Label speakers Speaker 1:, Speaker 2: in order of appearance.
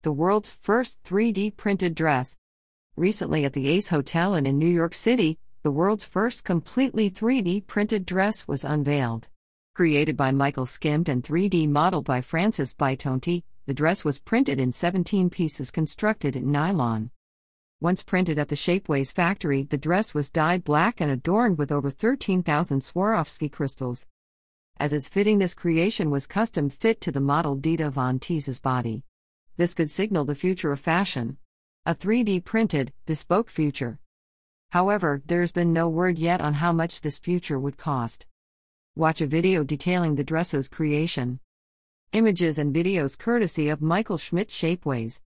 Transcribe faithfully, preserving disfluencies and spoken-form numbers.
Speaker 1: the world's first three D printed dress. Recently at the Ace Hotel Inn in New York City, the world's first completely three D printed dress was unveiled. Created by Michael Skimt and three D modeled by Francis Bitonti, the dress was printed in seventeen pieces constructed in nylon. Once printed at the Shapeways factory, the dress was dyed black and adorned with over thirteen thousand Swarovski crystals. As is fitting, this creation was custom fit to the model Dita Von Teese's body. This could signal the future of fashion. A three D printed, bespoke future. However, there's been no word yet on how much this future would cost. Watch a video detailing the dress's creation. Images and videos courtesy of Michael Schmidt Shapeways.